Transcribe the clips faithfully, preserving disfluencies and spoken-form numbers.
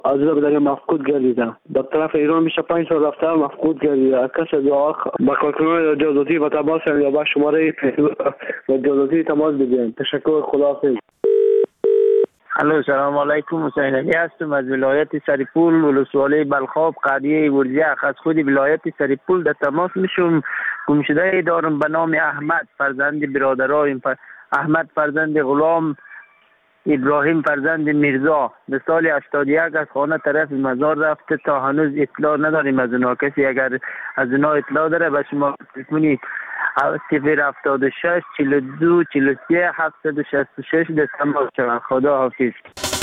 از در مفقود گردیدم. در طرف ایران میشه پنج سال رفته مفقود گردیدم. کس دعا با کارکنان جاسوسی و تماس یا با شماره و جاسوسی تماس بگیرید. تشکر. خداحافظ. الو سلام علیکم. حسین علی هستم از ولایت سرپول ولسوالی بلخاب قریه ورزیخ. از خود ولایت سرپول در تماس میشم. گمشده دارم به نام احمد فرزند برادرایم احمد فرزند غلام ابراهیم فرزند میرزا به سال هشتاد و یک از خانه طرف مزار رفته تا هنوز اطلاع نداریم از اونا. کسی اگر از اونا اطلاع داره به شما تلفنی صفر هفتاد و شش چهل و دو چهل و سه هفتصد و شصت و شش در تماس شوند. خدا حافظ.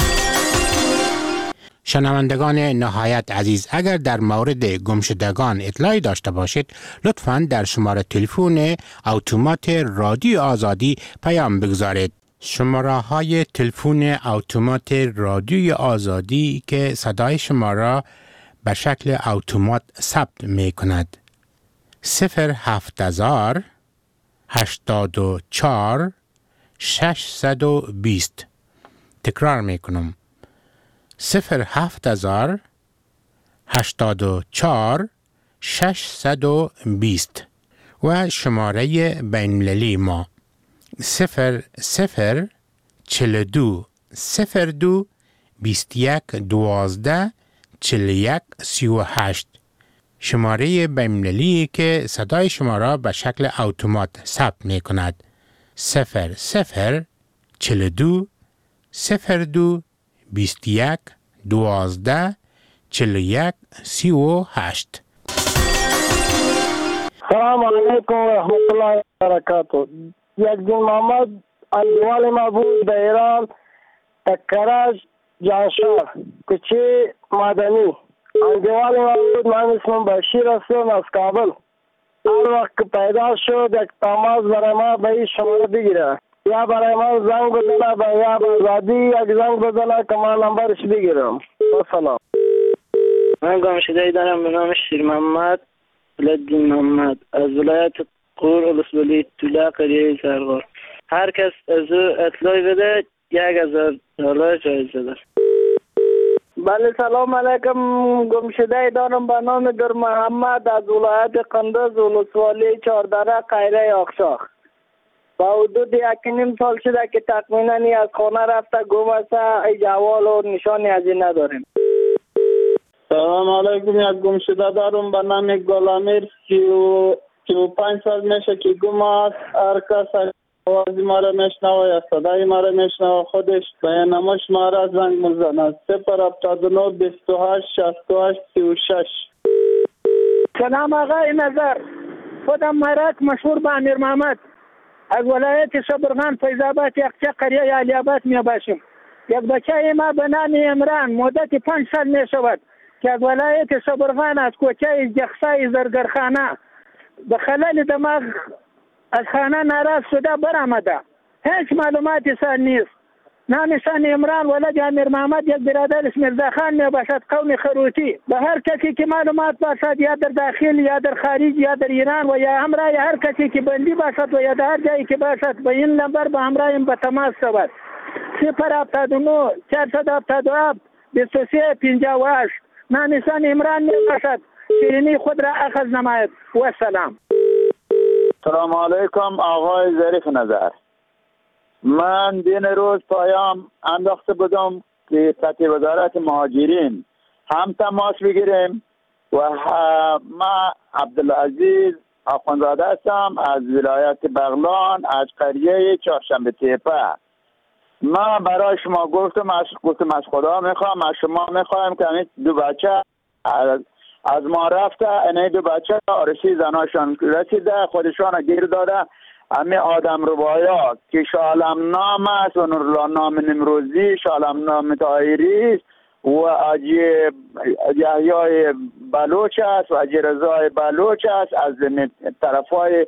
شنوندگان نهایت عزیز، اگر در مورد گمشدگان اطلاعی داشته باشید لطفاً در شماره تلفن اتومات رادیو آزادی پیام بگذارید. شماره های تلفن اتومات رادیوی آزادی که صدای شما را به شکل اتومات ثبت می کند: صفر هفت هزار هشتاد و چهار ششصد و بیست. تکرار می کنم: صفر هفت هزار هشتاد و چهار ششصد و بیست. و شماره بین‌المللی ما صفر صفر چهل و دو صفر دو بیست و یک دوازده چهل و یک سی و هشت. شماره بین‌المللی که صدای شما را به شکل اتومات ثبت می کند: صفر صفر چهل و دو صفر دو بیست و یک دوازده چهل و یک سی و هشت. سلام علیکم و رحمت الله و برکاته. یک دین محمد انجوال ما بود در ایران تکرج جانشار کچه مدنی. انجوال ما بود. من اسمم بشیر هستم از کابل. هر وقت که پیدا شد یک تماس برای ما به این شماره بگیره، یا برای من زنگ بزنه به یا آزادی یک زنگ بزنه که من نمبرش بگیرم. سلام. من گمشده دارم به نام شیر محمد ولدین محمد از ولایت قور ولسوالی طوله قریه زرغار. هر کس از او اطلاعی بده یک هزار دلار جایزه داره. بله سلام علیکم. گمشده دارم به نام در محمد از ولایت قندوز ولسوالی چهاردره قیره آخشاخ. با حدود یک نیم سال شده که تقریبا از خانه رفته گم است. ای جوال و نشانی از این نداریم. سلام علیکم. یک گمشده دارم به نام گلامیر سی و پنج سال میشه که گم است. هر کس آوازی ما را میشنوه یا صدای ما را میشنوه خودش به نماش ما را زنگ میزند. صفر هفتاد و نه بیست و هشت شصت و هشت سی و شش. سلام آقای نظر. خودم مرک مشهور به امیر محمد از ولایت شبرغان فیض‌آباد یخچه قریه علی آباد می باشیم. یک بچه ما به نام عمران مدت پنج سال می شود که از ولایت شبرغان از کوچه جخسای زرگرخانه به خلال دماغ از خانه ناراض شده برآمده. هیچ معلوماتی سر نیست. نامشان عمران ولد امیر محمد یک برادرش میرزا خان می باشد قوم خروتی. به هر کسی که معلومات باشد یا در داخل یا در خارج یا در ایران و یا همراه هر کسی که بندی باشد و یا در هر جایی که باشد به این نمبر به همراهیم به تماس شود. صفر هفتاد و نه چهارصد هفتاد و هفت بیست و سه پنجاه و هشت. نامشان عمران می باشد. شیرینی خود را اخذ نماید. و سلام. سلام علیکم آقای ظریف نظر. من دین روز پایام انداخته بودم که سطح وزارت مهاجرین هم تماس بگیریم و ما عبدالعزیز آخوندزاده هستم از ولایت بغلان از قریه چهارشنبه تیپه. ما برای شما گفتم از گفتم از خدا میخوام از شما میخوایم که این دو بچه از, از ما رفته. این دو بچه آرسی زناشان رسیده خودشان گیر داده. همه آدم ربایا که شالم نام است و نورالله نام نمروزی، شالم نام طاهری و اجی یحیای بلوچ است و اجی رضای بلوچ است از طرفای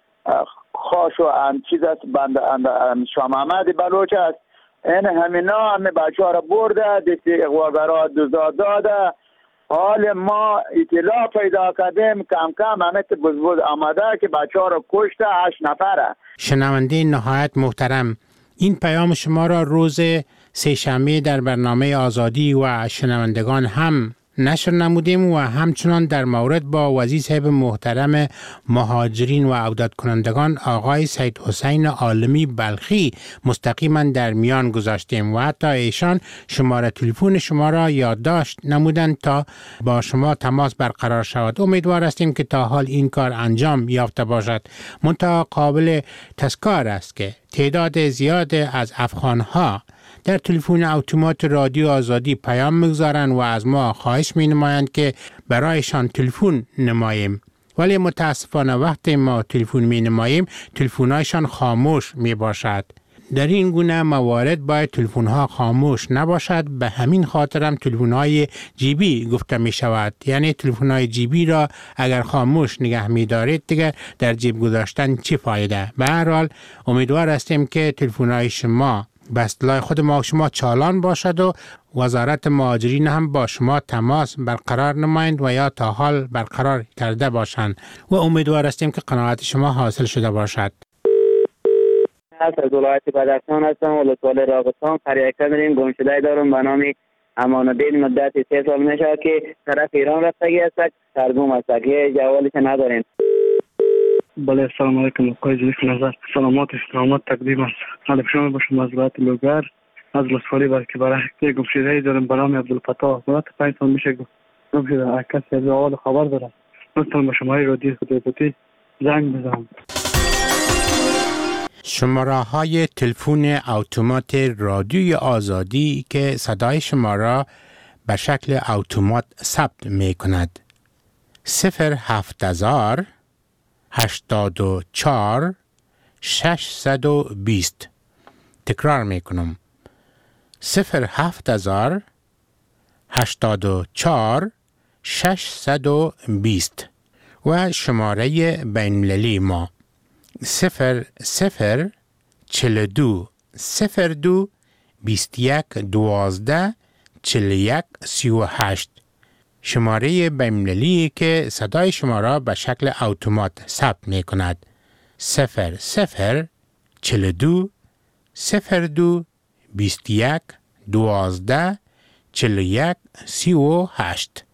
خاش و ان چیز است بند شاه محمد بلوچ است. این همینا همه بچه ها را برده دستی اقواگرها دوزاد داده. حال ما اطلاع پیدا کردیم کم کم همه بزبوز آمده که بچه ها رو کشته هشت نفره. شنونده نهایت محترم، این پیام شما را روز سه شنبه در برنامه آزادی و شنوندگان هم نشر نمودیم و همچنان در مورد با وزیر صاحب محترم مهاجرین و عودت کنندگان آقای سید حسین عالمی بلخی مستقیما در میان گذاشتیم و حتی ایشان شماره تلفن شما را یادداشت نمودند تا با شما تماس برقرار شود. امیدوار هستیم که تا حال این کار انجام یافته باشد. منتها قابل تذکر است که تعداد زیاد از افغانها در تلفن اتومات رادیو آزادی پیام میگذارند و از ما خواهش می نمایند که برایشان تلفن نماییم، ولی متاسفانه وقتی ما تلفن می نماییم تلفن‌هایشان خاموش می باشد. در این گونه موارد باید تلفن‌ها خاموش نباشد. به همین خاطر هم تلفن‌های جیبی گفته می شود. یعنی تلفن‌های جیبی را اگر خاموش نگه می دارید دیگر در جیب گذاشتن چه فایده؟ به هر حال امیدوار هستیم که تلفن‌های شما به اصطلاح خود ما شما چالان باشد و وزارت مهاجرین هم با شما تماس برقرار نمایند و یا تا حال برقرار کرده باشند و امیدوار هستیم که قناعت شما حاصل شده باشد. از ولایت بدخشان هستم، ولسوالی راغستان، قریه کدریم. گمشده دارم به نام امان الدین. مدت سه سال میشه که طرف ایران رفتگی است، سرگم است، یه جوالش نداریم. بله، السلام علیکم. آقای ظریف نظر، سلامات احترامات تقدیم است. خدمت شما باشم از ولایت لوگر، از ولسوالی بلکه برای گمشده دارم به نام عبدالفتاح. ولایت پنج سال میشه گمشده. کسی از اول خبر داره لطفا به شماره رادیو خودتی زنگ بزنم. شماره های تلفن اتومات رادیوی آزادی که صدای شما را به شکل اتومات ثبت می کند: صفر هفت هزار هشتاد و چهار ششصد و بیست. تکرار می کنم: صفر هفت هزار هشتاد و چهار ششصد و بیست. و شماره بین‌المللی ما صفر صفر چهل و دو صفر دو بیست و یک دوازده چهل و یک سی و هشت. شماره بین‌المللی که صدای شما را به شکل اتومات ثبت می کند: صفر صفر چهل و دو صفر دو بیست و یک دوازده چهل و یک سی و هشت.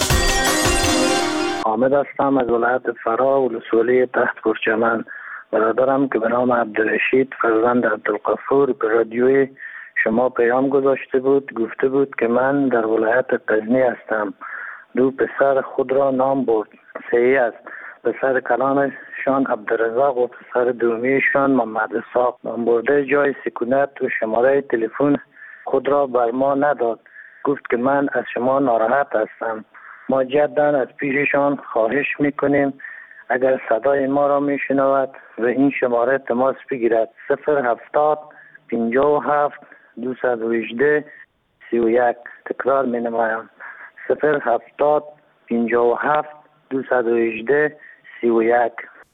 حامد هستم از ولایت فرا، ولسوالی تحت پرچمن. برادرم که به نام عبدالرشید فرزند عبدالغفور به رادیوی شما پیام گذاشته بود، گفته بود که من در ولایت غزنی هستم. دو پسر خود را نام برد. صحیح است. پسر کلانشان عبدالرزاق و پسر دومیشان محمد اسحاق. نام برده جای سکونت و شماره تلفن خود را بر ما نداد. گفت که من از شما ناراحت هستم. ما جدا از پیششان خواهش میکنیم اگر صدای ما را میشنود و این شماره تماس بگیرد: صفر هفتاد پنجاه و هفت دویست و هجده سی و یک. تکرار می نمایم: صفر هفتاد پنجاه و هفت دویست و هجده سی و یک.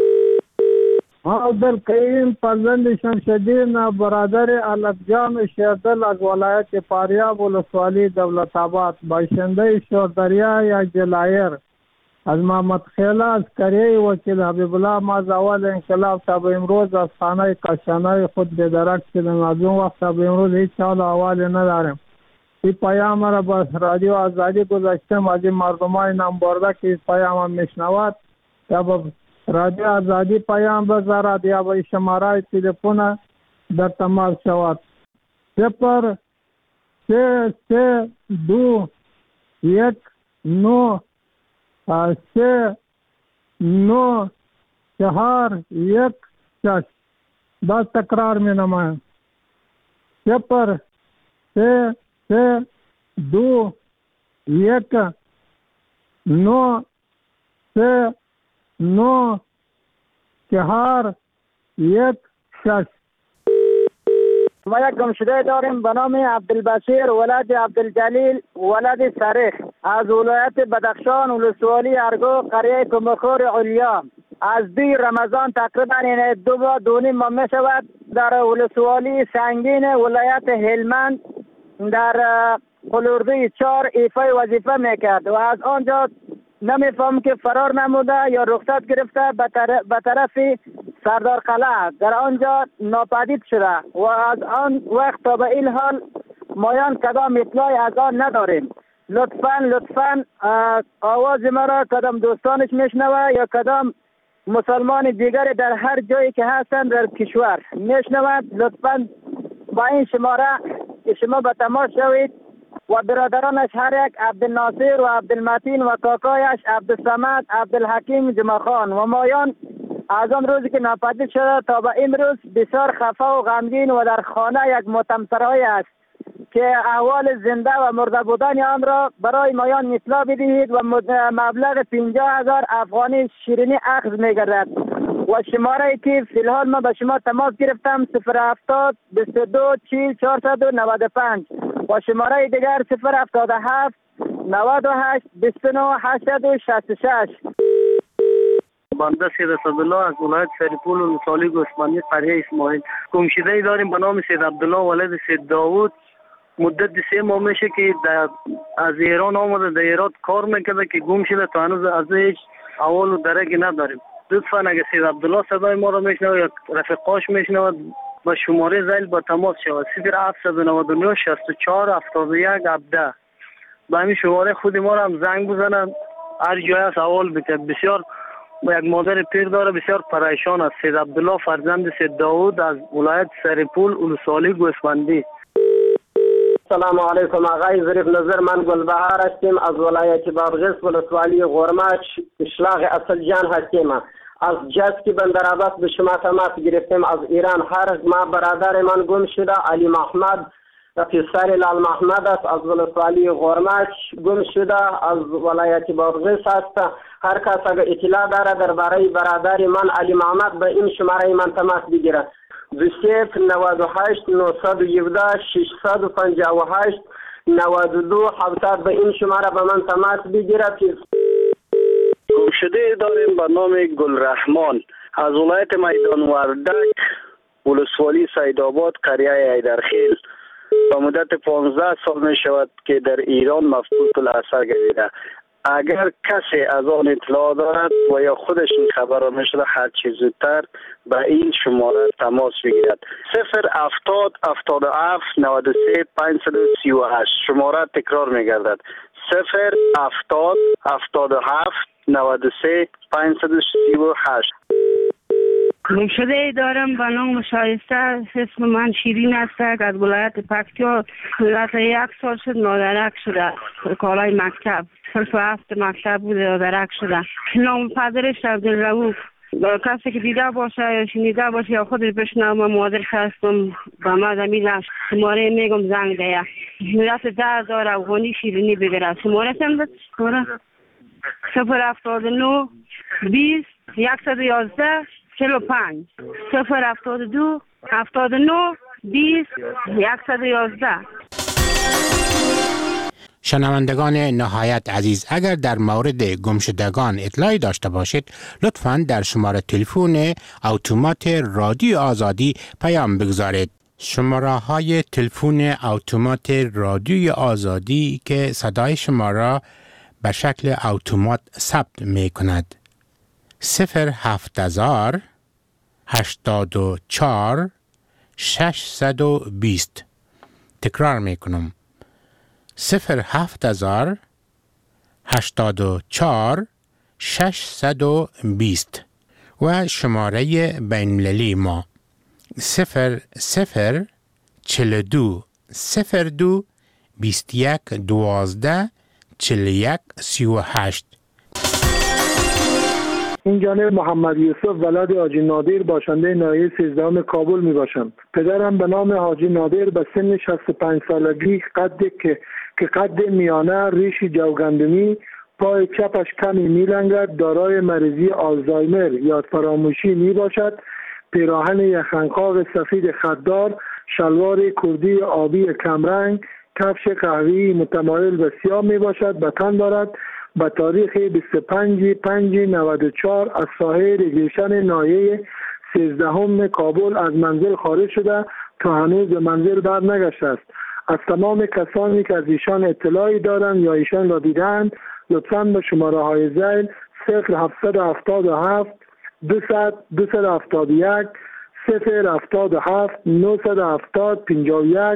عبدالقیم فرزند شمشدین برادر الفجام شیردل از ولایت فاریاب ولسوالی دولت آباد، باشنده شوردریا یا جلایر. از محمد خیله عسکری وکیل حبیب الله ما از اول انقلاب تا به امروز از خانه کاشانه خود بدرک شدیم. از اون وقت تا به امروز هیچ حال احوالی نداریم. این پیام را با رادیو آزادی گذاشتم. از این مردمای نام برده که این پیام میشنود یا با رادیو آزادی پیام بذارد یا با شماره تلفن در تماس شود: صفر سه سه دو یک نو سه نو چهار یک شش. باز تکرار می نمایم: صفر سه سه دو یک نو سه نو چهار یک شش. ما یک گمشده داریم به نام عبدالبصیر ولد عبدالجلیل ولد صریح از ولایت بدخشان ولسوالی ارگو قریه کمخور علیا. از دی رمضان تقریبا این دو با دونیم ما می شود در ولسوالی سنگین ولایت هلمند در قلوردوی چار ایفای وظیفه میکرد و از آنجا نمیفهم که فرار نموده یا رخصت گرفته به طرف سردار قلعه در آنجا ناپدید شده و از آن وقت تا به این حال مایان کدام اطلاعی از آن نداریم. لطفاً لطفاً آواز مرا کدام دوستانش میشنوه یا کدام مسلمان دیگر در هر جایی که هستند در کشور میشنوند، لطفاً با این شماره شما به تماس شوید و برادرانش هر یک عبدالناصر و عبدالمتین و کاکایش عبدالصمد عبدالحکیم جمعخان و مایان از آن روزی که ناپدید شده تا به امروز بسیار خفه و غمگین و در خانه یک متمسرایی است که احوال زنده و مرده بودن آن را برای مایان اطلاع بدهید و مبلغ پنجاه هزار افغانی شیرینی اخذ می‌گردد. و شماره که فی الحال ما به شما تماس گرفتم صفر هفتاد بیست و دو چهل چهارصد و نود و پنج و شماره دیگر صفر هفتاد و هفت نود و هشت بیست و نه هشتصد و شصت و شش. بنده سید اسدالله از ولایت سریپول و نصالی گوسفندی قریه اسماعیل. گمشده‌ای داریم به نام سید عبدالله ولد سید داوود. مدت سه ماه میشه که از ایران آمده در ایران کار میکرده که گم شده تا هنوز از هیچ احوال و درکی نداریم. لطفاً اگه سید عبدالله صدای ما را میشنوه یا رفیقاش میشنوه با شماره زیل با تماس شود صفر هفتصد و نود و نه شصت و چهار هفتاد و یک هفده. با همین شماره خود ما را هم زنگ بزنن، هر جای است احوال بده. بسیار یک مادر پیر داره، بسیار پریشان است. سید عبدالله فرزند سید داوود از ولایت سریپول ولسوالی گوسفندی. سلام علیکم آقای ظریف نظر، من گلبهار هستیم از ولایت بادغیس ولسوالی غرماچ اشلاق اصل جان هستیم. از جسکی بندرعباس به شما تماس گرفتیم از ایران. هر ما برادر من گم شده علی محمد پسر لال محمد است از ولسوالی غرماچ گم شده از ولایت بادغیس است. هر کس اگر اطلاع داره درباره برادر من علی محمد به این شماره من تماس بگیره دو صفر نود و هشت نهصد و هفده ششصد و پنجاه و هشت نود و دو هفتصد. به این شماره به من تماس بگیره. گمشده داریم به نام گلرحمان از ولایت میدان وردک ولسوالی سیدآباد قریه ایدرخیل. با مدت پانزده سال می شود که در ایران مفقود الاثر گردیده. اگر کسی از آن اطلاع دارد و یا خودش این خبر را نشده هر چیز زودتر به این شماره تماس بگیرد. صفر هفتاد هفتاد و هفت نود و سه پانصد و سی و هشت. شماره تکرار میگردد صفر هفتاد هفتاد و هفت نود و سه پانصد و سی و هشت. گمشده ای دارم به نام شایسته، اسم من شیرین است از ولایت پکتیا. مدت یک سال شد مادرک شده، کالای مکتب صرف هفت مکتب بوده مادرک شده. نام پدرش عبدالرؤوف. کسی که دیده باشه یا شنیده باشه یا خودش بشنوه من مادرش هستم به من زمین شماره میگم زنگ ده مدت ده هزار افغانی شیرینی بگیره. شماره سمت شماره صفر هفتاد و نه بیست یکصد و یازده چهل و پنج صفر هفتاد و دو هفتاد و نه بیست یکصد و یازده. شنوندگان نهایت عزیز، اگر در مورد گمشدگان اطلاعی داشته باشید لطفاً در شماره تلفن اتومات رادیو آزادی پیام بگذارید. شماره های تلفن اتومات رادیو آزادی که صدای شما را به شکل اتومات ثبت می کند: صفر هفت هزار هشتاد و چهار ششصد و بیست. تکرار می کنم: صفر هفت هزار هشتاد و چهار ششصد و بیست. و شماره بین‌المللی ما صفر صفر چهل و دو صفر دو بیست و یک دوازده چهل و یک سی و هشت. این جانب محمد یوسف ولد حاجی نادر باشنده ناحیه سیزدهم کابل می باشم. پدرم به نام حاجی نادر به سن شصت و پنج سالگی قد که که قد میانه، ریش جوگندمی، پای چپش کمی می لنگد، دارای مریضی آلزایمر یا فراموشی می باشد. پیراهن یخنقاق سفید خددار، شلوار کردی آبی کمرنگ، کفش قهوه‌ای متمایل به سیاه می باشد. به تن دارد. به تاریخ بیست و پنج پنج نود و چهار از ساحه ریگیشن ناحیه سیزدهم کابل از منزل خارج شده تا هنوز به منزل بر نگشته است. از تمام کسانی که از ایشان اطلاعی دارند یا ایشان را دیدند لطفاً به شماره های ذیل صفر هفتصد و هفتاد و هفت دویست دویست و هفتاد و یک صفر هفتاد و هفت نهصد و هفتاد پنجاه و یک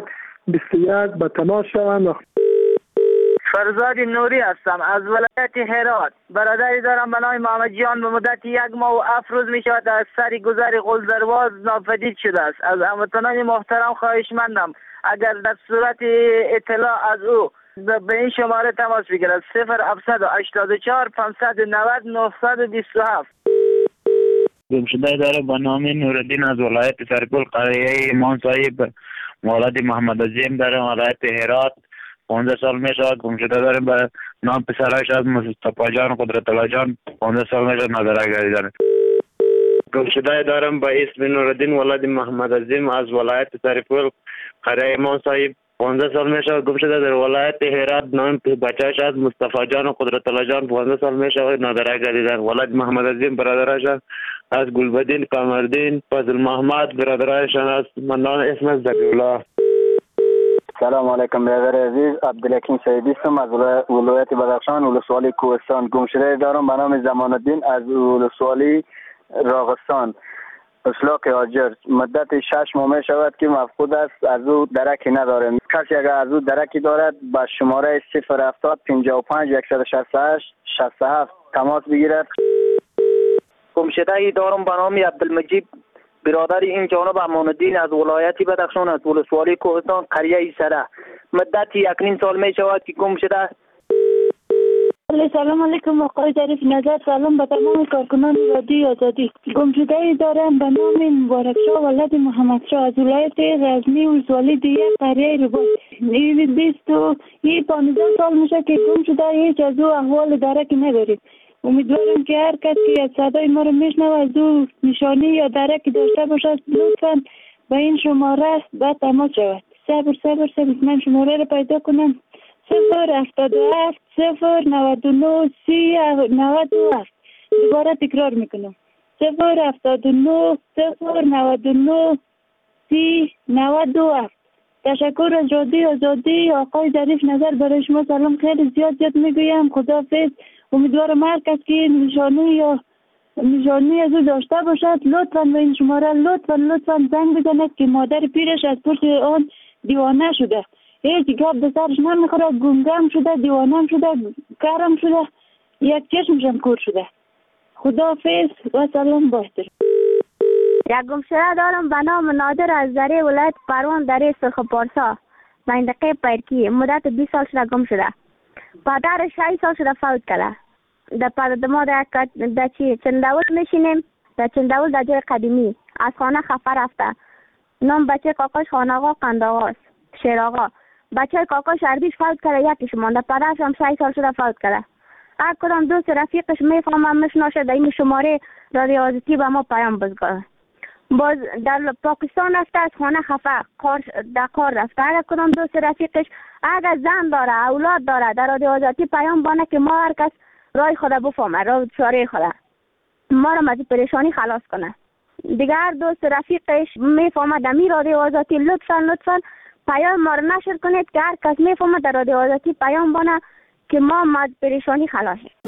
بیست و یک به تماس شوند. فرزاد نوری هستم از ولایت هرات. برادری دارم به نام محمد جان. به مدت یک ماه و هفت روز می شود از سر گذر قلدرواز ناپدید شده است. از هموطنان محترم خواهشمندم اگر در صورت اطلاع از او به این شماره تماس بگیرد: صفر هفتصد و هشتاد و چهار پانصد و نود نهصد و بیست و هفت. گمشده داره به نام نورالدین از ولایت سرپل، قریه ایمان صاحب، مولد محمد عظیم داره ولایت هرات. پانزده سال می شود گمشده داره به نام پسرش از مصطفی جان قدرت الله جان. پانزده سال می شود نداره گردیدن. گمشده دارم به اسم نورالدین ولد محمد عظیم از ولایت سرپل، قریه ایمان صاحب. پانزده سال می شود گمشده در ولایت هرات. نام بچه‌اش از مصطفی جان و قدرت الله جان. پانزده سال می شود نداره گردیدن. ولد محمد عظیم برادرش از گلبدین قمردین فضل محمد. برادرشان از منان اسم از ذبیح‌الله. سلام علیکم برادر عزیز، عبدالحکیم سیدی هستم از ولایت بدخشان، ولسوالی کوهستان. گمشده دارم به نام زمان الدین از ولسوالی راغستان، اسلاک آجر. مدت شش ماه می شود که مفقود است، از او درکی ندارم. کسی اگر از او درکی دارد با شماره صفر هفتاد پنجاه و پنج صد و شصت و هشت شصت و هفت تماس بگیرد. گمشده ای دارم به نام عبدالمجید، برادر این جانب امان الدین از ولایت بدخشان از ولسوالی کوهستان، قریه ایسره. مدت یک نیم سال می شود که گم شده. سلام علیکم آقای ظریف نظر. سلام به تمام کارکنان رادیو آزادی. گم شده ای دارم به نام مبارک شاه ولد محمد شاه از ولایت غزنی، ولسوالی دیگه، قریه رباط. این بیست و پانزده سال میشه که گم شده، هیچ از او احوال درکی نداریم. امیدوارم که هر کس که از صدای ما رو میشنوه از او نشانی یا درکی داشته باشد لطفا به این شماره به تماس شود. صبر صبر صبر من شماره رو پیدا کنم. صفر هفتاد و هفت صفر نود و نه سی نود و هفت. دوباره تکرار میکنم: صفر هفتاد و نه صفر نود و نه سی نود و هفت. تشکر از رادیو آزادی. آقای ظریف نظر برای شما سلام خیلی زیاد زیاد میگویم. خداحافظ. امیدوارم هر کس که نشانی یا نشانی از او داشته باشد لطفا به این شماره لطفا لطفا زنگ بزند که مادر پیرش از پشت آن دیوانه شده، هیچ گپ به سرش نمیخوره، گمگم شده، دیوانه شده، کارم شده، یک چشمشم کور شده. خداحافظ و سلام با احترام. یک گمشده دارم به نام نادر از دره ولایت پروان، دره سرخ پارسا، منطقه پیرکی. مدت بیست سال شده گم شده. پدرش شش سال شده فوت کرده. در پدر ما در در چی چنداول میشینیم، در چنداول در جای قدیمی از خانه خفه رفته. نام بچه کاکاش خان آقا قند آقاست، شیر آقا. بچه کاکاش اردیش فوت کرده، یکیش مانده. پدرش هم شش سال شده فوت کرده. هر کدام دوست رفیقش میفهمه میشناسه در این شماره رادیو آزادی به ما پیام بزنه. باز در پاکستان رفته، از خانه خفه کار در کار رفته. هر کدام دوست رفیقش اگر زن داره اولاد داره در رادیو آزادی پیام بانه که ما هر کس رای خود بفهمه، راه چاره خود ما را از پریشانی خلاص کنه. دیگر دوست رفیقش میفهمه در می رادیو آزادی لطفا لطفا پیام ما را نشر کنید که هر کس میفهمه در رادیو آزادی پیام بانه که ما از پریشانی خلاص شیم.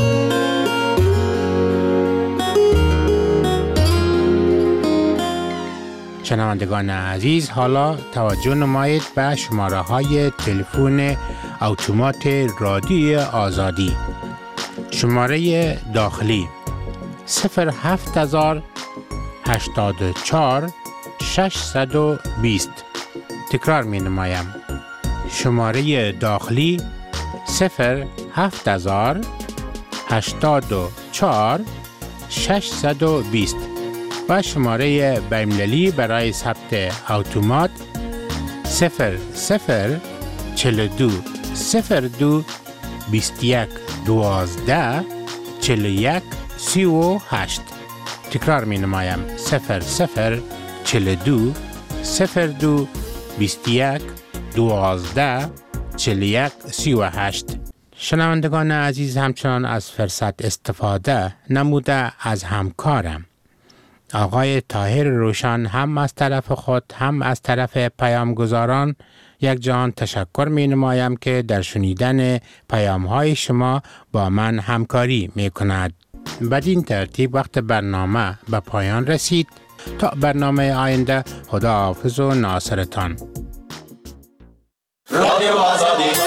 شنوندگان عزیز، حالا توجه نمایید به شماره های تلفن اتومات رادیو آزادی. شماره داخلی صفر هفت هزار هشتاد و چهار ششصد و بیست. تکرار می نمایم: شماره داخلی صفر هفت هزار هشتاد و چهار ششصد و بیست و شماره بین‌المللی برای ثبت اتومات صفر صفر چهل و دو صفر دو بیست و یک دوازده چهل و یک سی و هشت. تکرار می نمایم: صفر صفر چهل و دو صفر دو بیست و یک دوازده چهل و یک سی و هشت. شنوندگان عزیز، همچنان از فرصت استفاده نموده از همکارم آقای طاهر روشن هم از طرف خود هم از طرف پیامگزاران یک جهان تشکر می نمایم که در شنیدن پیام های شما با من همکاری می کند. بدین ترتیب وقت برنامه به پایان رسید. تا برنامه آینده، خدا حافظ و ناصرتان. رادیو آزادی